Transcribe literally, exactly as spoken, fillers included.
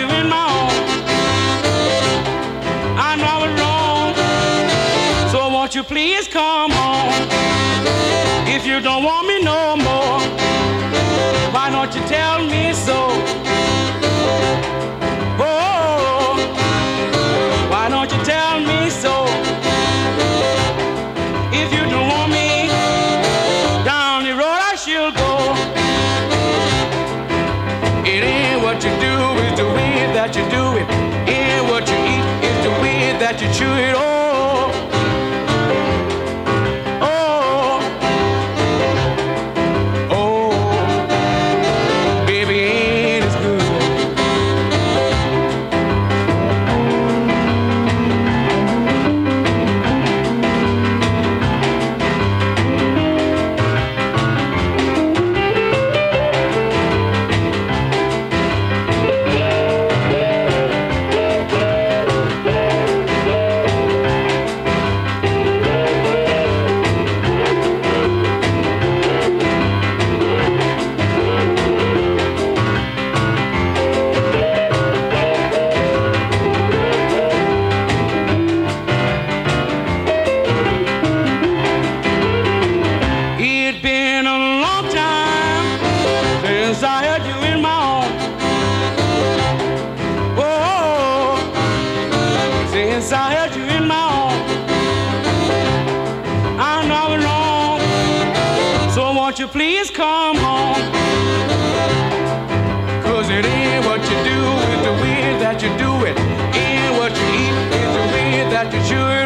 you in my arms. I know I was wrong, so won't you please come home? If you don't want me no more, why don't you tell me so? Oh, why don't you tell me so? If you don't want me, down the road I shall go. It ain't what you do, it's the way that you do it. It ain't what you eat, it's the way that you chew it. Oh, please come home. Cause it ain't what you do, it's the way that you do it. Ain't what you eat, it's the way that you chew it.